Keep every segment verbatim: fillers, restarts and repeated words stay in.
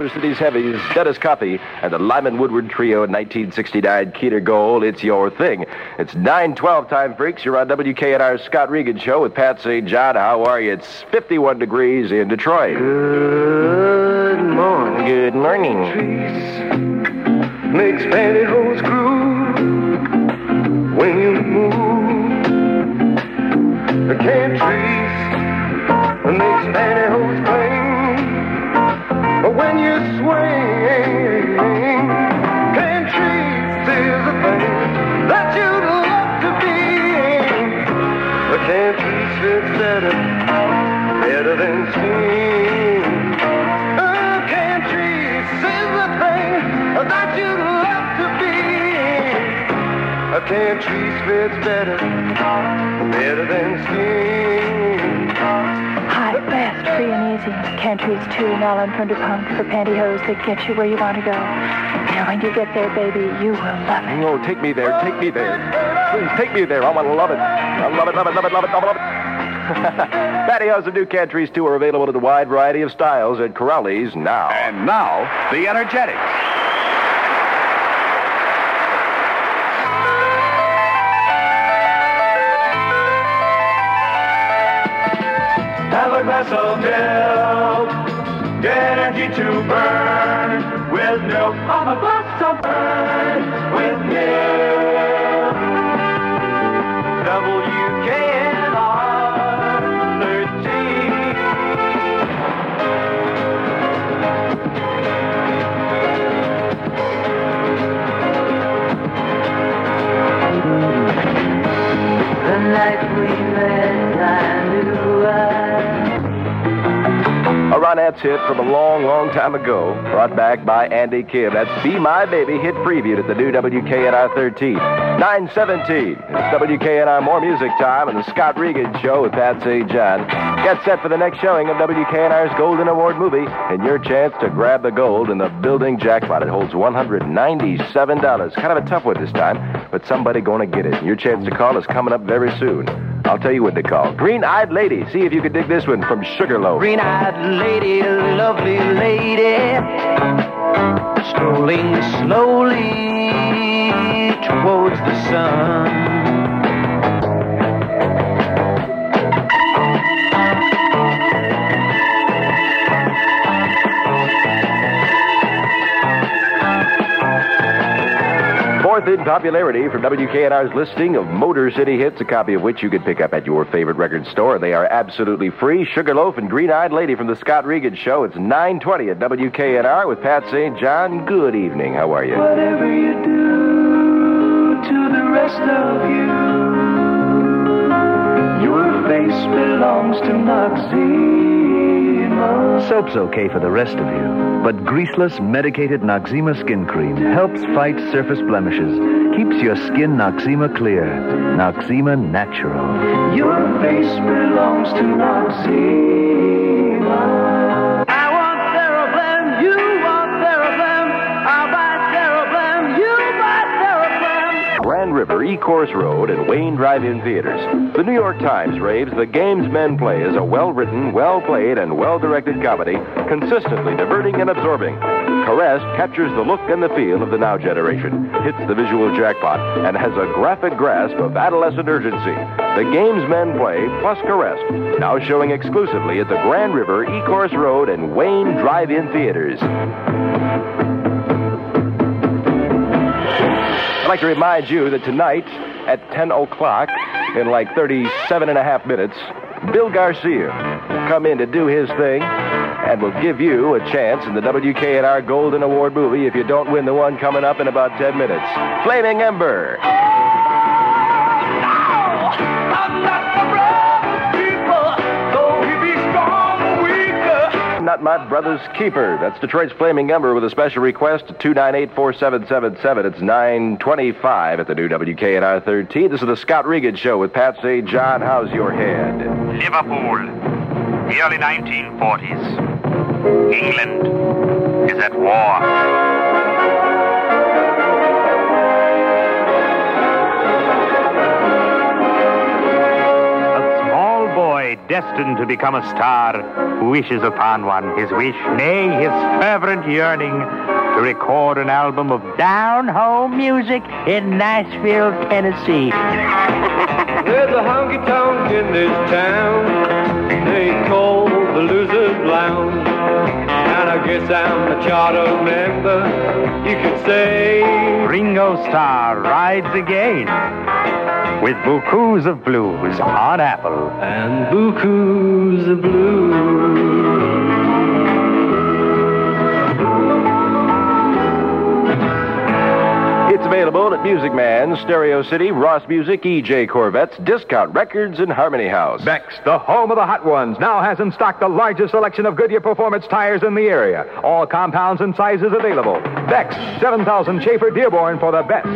City's Heavies, Dennis Coffey, and the Lyman Woodward Trio in nineteen sixty-nine Keeter Gold, It's Your Thing. It's nine twelve time, freaks. You're on W K N R's Scott Regan Show with Pat Saint John. How are you? It's fifty-one degrees in Detroit. Good morning. Good morning. Makes pantyhose groove when you move. The cantrice makes pantyhose cling. But when you swing, cantrice is a thing that you'd love to be in. The cantrice fits better, better than steam. Oh, cantrice is a thing that you'd love to be in. A cantrice fits better, better than steam. Hot, fast, free and easy. Cantrice two, Nolan from DuPont for pantyhose that get you where you want to go. And when you get there, baby, you will love it. Oh, take me there, take me there. Please take me there. I want to love it. I love it, love it, love it, love it, love it, love it. Pantyhose and new Cantrice two are available in a wide variety of styles at Corrales now. And now, the Energetics. Have a glass of milk, get energy to burn with milk. Have a glass of burn with milk. W K N R thirteen. The night we met, I knew I. A Ronettes hit from a long, long time ago, brought back by Andy Kim. That's Be My Baby, hit previewed at the new W K N R thirteen. nine seventeen. It's W K N R More Music Time and the Scott Regan Show with Pat Saint John. Get set for the next showing of W K N R's Golden Award movie and your chance to grab the gold in the building jackpot. It holds one hundred ninety-seven dollars. Kind of a tough one this time, but somebody going to get it. Your chance to call is coming up very soon. I'll tell you when to call. Green-Eyed Lady. See if you can dig this one from Sugarloaf. Green-eyed lady, lovely lady, strolling slowly towards the sun. Fourth in popularity from W K N R's listing of Motor City hits, a copy of which you can pick up at your favorite record store. They are absolutely free. Sugarloaf and Green-Eyed Lady from the Scott Regan Show. It's nine twenty at W K N R with Pat Saint John. Good evening. How are you? Whatever you do to the rest of you, your face belongs to Noxzema. Soap's okay for the rest of you, but greaseless, medicated Noxzema skin cream helps fight surface blemishes, keeps your skin Noxzema clear. Noxzema Natural. Your face belongs to Noxzema. I want Theraplan, you want Theraplan, I'll buy Theraplan, you buy Theraplan. Grand River, E-Course Road, and Wayne Drive-In Theaters. The New York Times raves The Games Men Play is a well-written, well-played, and well-directed comedy, consistently diverting and absorbing. Caressed captures the look and the feel of the now generation, hits the visual jackpot, and has a graphic grasp of adolescent urgency. The Games Men Play plus Caressed, now showing exclusively at the Grand River, E-Course Road, and Wayne Drive-In Theaters. I'd like to remind you that tonight at ten o'clock, in like thirty-seven and a half minutes, Bill Garcia will come in to do his thing and will give you a chance in the W K N R Golden Award movie if you don't win the one coming up in about ten minutes. Flaming Ember. Not My Brother's Keeper. That's Detroit's Flaming Ember with a special request to two nine eight, four seven seven seven. It's nine twenty-five at the new W K N R thirteen. This is the Scott Regan Show with Pat Saint John. How's your head? Liverpool, the early nineteen forties. England is at war. destined to become a star, wishes upon one, his wish, nay, his fervent yearning, to record an album of down-home music in Nashville, Tennessee. There's a honky-tonk in this town they call the Losers Lounge. And I guess I'm a charter member, you could say. Ringo Starr rides again with Bukus of Blues on Apple. And Bukus of Blues. It's available at Music Man, Stereo City, Ross Music, E J Corvettes, Discount Records, and Harmony House. Beck's, the home of the hot ones, now has in stock the largest selection of Goodyear Performance tires in the area. All compounds and sizes available. Beck's, seven thousand Schaefer Dearborn for the best.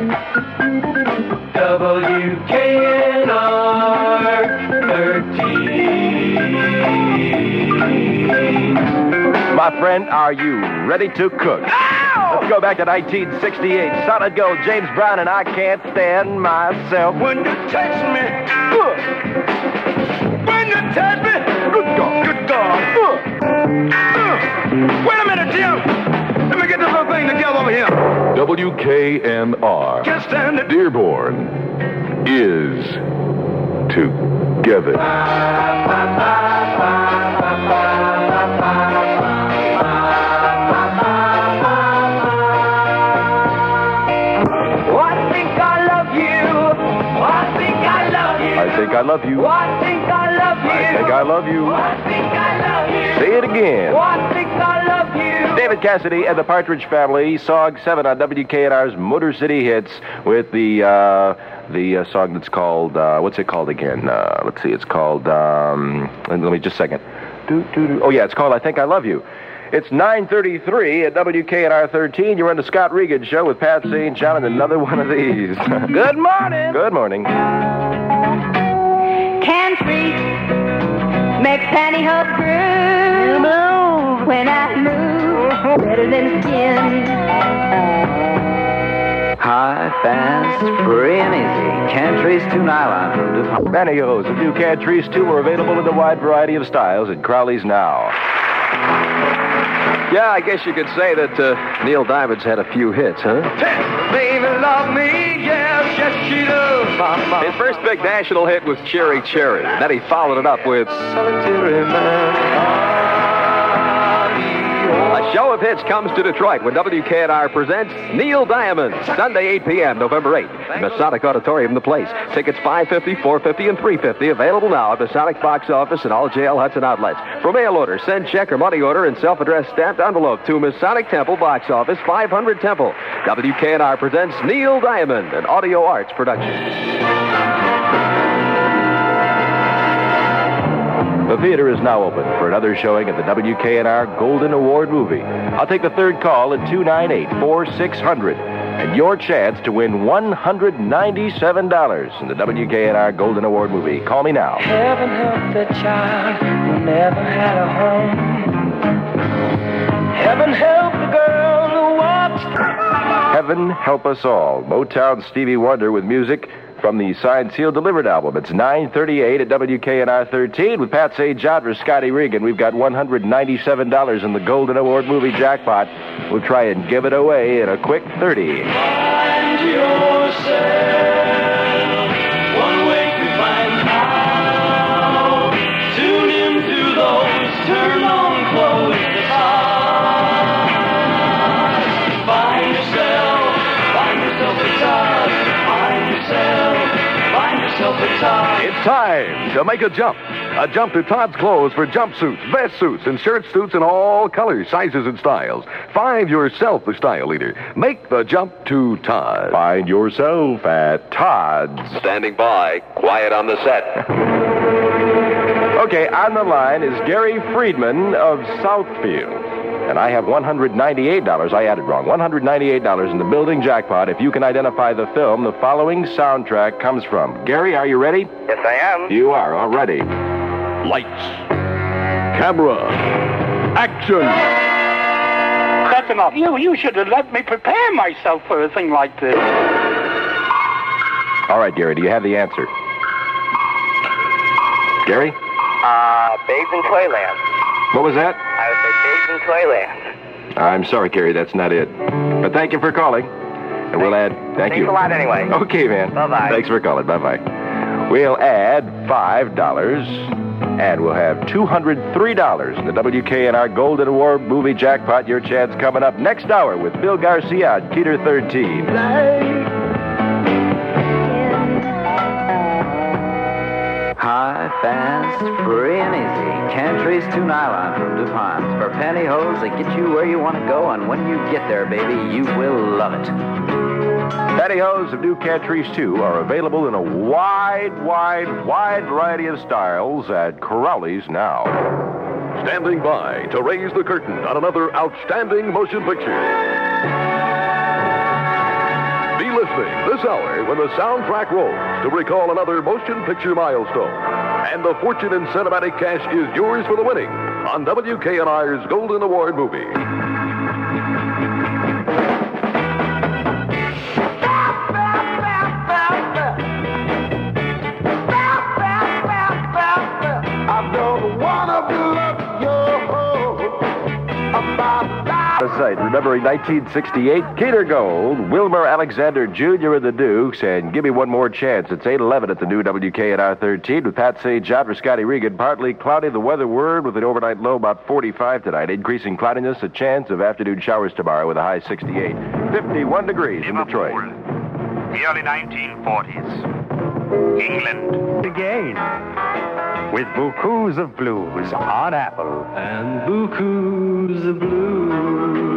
W K N R thirteen. My friend, are you ready to cook? Ow! Let's go back to nineteen sixty-eight. Solid gold, James Brown, and I Can't Stand Myself. When you touch me, uh, when you touch me, good God, good God. Uh, uh, wait a minute, Jim. Let me get this little thing together over here. W K N R. Can't stand it. Dearborn is together. I think I love you. I think I love you. I think I love you. I think I love you. Say it again. I think I love you. David Cassidy and the Partridge Family, song seven on W K N R's Motor City Hits with the uh, the uh, song that's called, uh, what's it called again? Uh, let's see, it's called, um, let me just a second. Doo, doo, doo. Oh, yeah, it's called I Think I Love You. It's nine thirty-three at W K N R thirteen. You're on the Scott Regan Show with Pat Saint John and another one of these. Good morning. Good morning. Country makes pantyhose groove. When I move, better than skin. High, fast, free and easy. Cantries two nylon from DuPont. Pantyhose of new Cantries two are available in a wide variety of styles at Crowley's now. Yeah, I guess you could say that uh, Neil Diamond's had a few hits, huh? Baby, love me, yes, yes, she does. Mama. His first big national hit was Cherry Cherry. Then he followed it up with Solitary Man. A show of hits comes to Detroit when W K N R presents Neil Diamond, Sunday, eight p.m., November eighth, in the Masonic Auditorium, The Place. Tickets five fifty, four fifty, and three fifty. Available now at Masonic box office and all J L Hudson outlets. For mail order, send check or money order in self-addressed stamped envelope to Masonic Temple box office, five hundred Temple. W K N R presents Neil Diamond, an audio arts production. The theater is now open for another showing of the W K N R Golden Award movie. I'll take the third call at two nine eight, four six zero zero and your chance to win one hundred ninety-seven dollars in the W K N R Golden Award movie. Call me now. Heaven help the child who never had a home. Heaven help the girl who watched. Heaven Help Us All. Motown Stevie Wonder with music from the Signed, Sealed, Delivered album. It's nine thirty-eight at W K N R thirteen with Pat Saint John for Scotty Regan. We've got one hundred ninety-seven dollars in the Golden Award movie jackpot. We'll try and give it away in a quick thirty. Find yourself one way to find how. Tune into those turn-on clothes. Find yourself, find yourself a touch. Find yourself, find yourself a touch. It's time to make a jump. A jump to Todd's Clothes for jumpsuits, vest suits, and shirt suits in all colors, sizes, and styles. Find yourself the style leader. Make the jump to Todd. Find yourself at Todd's. Standing by, quiet on the set. Okay, on the line is Gary Friedman of Southfield. And I have one hundred ninety-eight dollars. I added wrong. one hundred ninety-eight dollars in the building jackpot. If you can identify the film the following soundtrack comes from. Gary, are you ready? Yes, I am. You are. All ready. Lights. Camera. Action. That's enough. You, you should have let me prepare myself for a thing like this. All right, Gary, do you have the answer? Gary? Uh, Uh, Babes in Toyland. What was that? I would say Babes in Toyland. I'm sorry, Kerry, that's not it. But thank you for calling. And we'll add... Thank Thanks you. a lot anyway. Okay, man. Bye-bye. Thanks for calling. Bye-bye. We'll add five dollars, and we'll have two hundred three dollars in the W K N R Golden Award movie jackpot. Your chance coming up next hour with Bill Garcia on Keter thirteen. High, fast, free and easy. Cantry's two nylon from DuPont for pantyhose that get you where you want to go, and when you get there, baby, you will love it. Pantyhose of new Catrice two are available in a wide, wide, wide variety of styles at Corrales now. Standing by to raise the curtain on another outstanding motion picture. Be listening this hour when the soundtrack rolls to recall another motion picture milestone. And the fortune in cinematic cash is yours for the winning on W K N R's Golden Award movie. Sight. Remembering nineteen sixty-eight, Keter Gold, Wilmer Alexander Junior and the Dukes, and Give Me One More Chance. It's eight eleven at the new W K N R thirteen with Pat Saint John for Scotty Regan. Partly cloudy, the weather word with an overnight low about forty-five tonight. Increasing cloudiness, a chance of afternoon showers tomorrow with a high sixty-eight. fifty-one degrees in Detroit. The early nineteen forties. England again. With Bukus of Blues on Apple. And Bukus of Blues.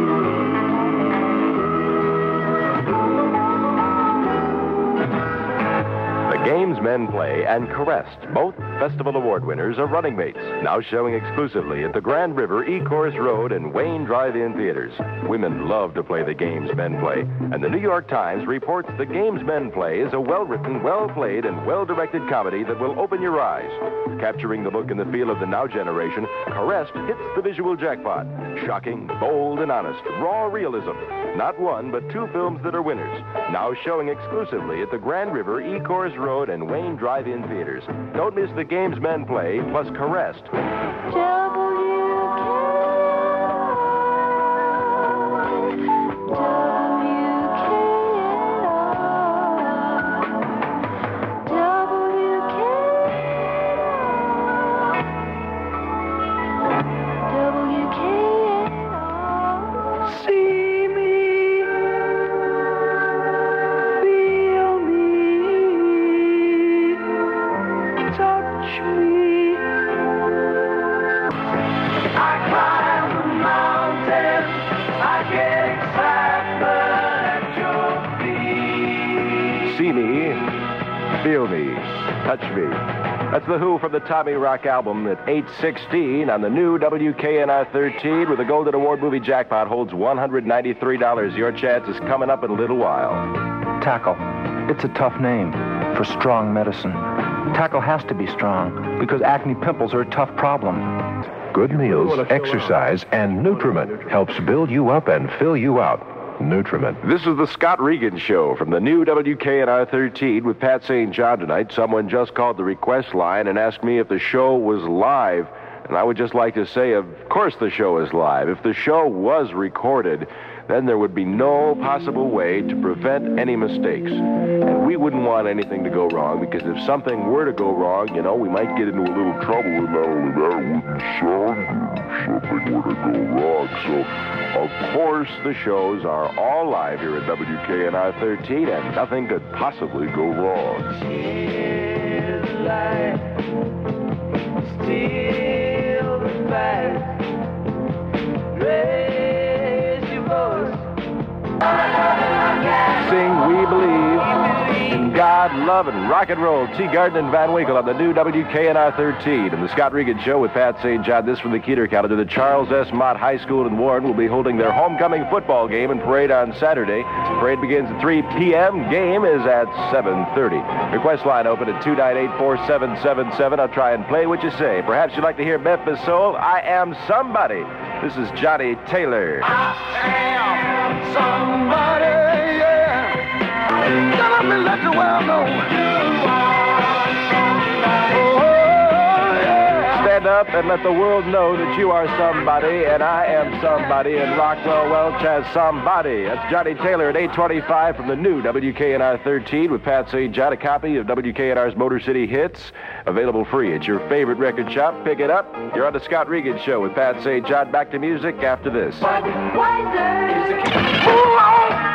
The Games Men Play and Caressed, both Festival Award winners, are running mates. Now showing exclusively at the Grand River, Ecorse Road, and Wayne Drive-In Theaters. Women love to play The Games Men Play, and the New York Times reports The Games Men Play is a well-written, well-played, and well-directed comedy that will open your eyes. Capturing the look and the feel of the now generation, Caressed hits the visual jackpot. Shocking, bold, and honest, raw realism. Not one, but two films that are winners. Now showing exclusively at the Grand River, Ecorse Road, and Wayne Drive-In Theaters. Don't miss The Games Men Play, plus Caressed. See me, feel me, touch me. That's The Who from the Tommy Rock album at eight sixteen on the new W K N R thirteen with the Golden Award movie jackpot holds one hundred ninety-three dollars. Your chance is coming up in a little while. Tackle. It's a tough name for strong medicine. Tackle has to be strong because acne pimples are a tough problem. Good meals, exercise, and Nutriment helps build you up and fill you out. Nutriment. This is the Scott Regan Show from the new W K N R thirteen with Pat Saint John tonight. Someone just called the request line and asked me if the show was live. And I would just like to say, of course the show is live. If the show was recorded, then there would be no possible way to prevent any mistakes. And we wouldn't want anything to go wrong, because if something were to go wrong, you know, we might get into a little trouble, and not only that, it wouldn't sound good if something were to go wrong. So, of course, the shows are all live here at W K N R thirteen, and nothing could possibly go wrong. Still the fight. Raise your voice. Sing We Believe in God, Love, and Rock and Roll. T. Garden and Van Winkle on the new W K N R thirteen. And the Scott Regan Show with Pat Saint John. This from the Keter calendar. The Charles S. Mott High School in Warren will be holding their homecoming football game and parade on Saturday. Parade begins at three p.m. Game is at seven thirty. Request line open at two nine eight, four seven seven seven. I'll try and play what you say. Perhaps you'd like to hear Memphis Soul. I Am Somebody. This is Johnny Taylor. I am somebody, yeah. Gotta be let the world know. You are somebody. Oh, yeah. stand up and let the world know that you are somebody, and I am somebody, and Rockwell Welch has somebody. That's Johnny Taylor at eight twenty-five from the new W K N R thirteen with Pat Saint John. A copy of W K N R's Motor City Hits, available free at your favorite record shop. Pick it up. You're on the Scott Regan Show with Pat Saint John. Back to music after this. Budweiser.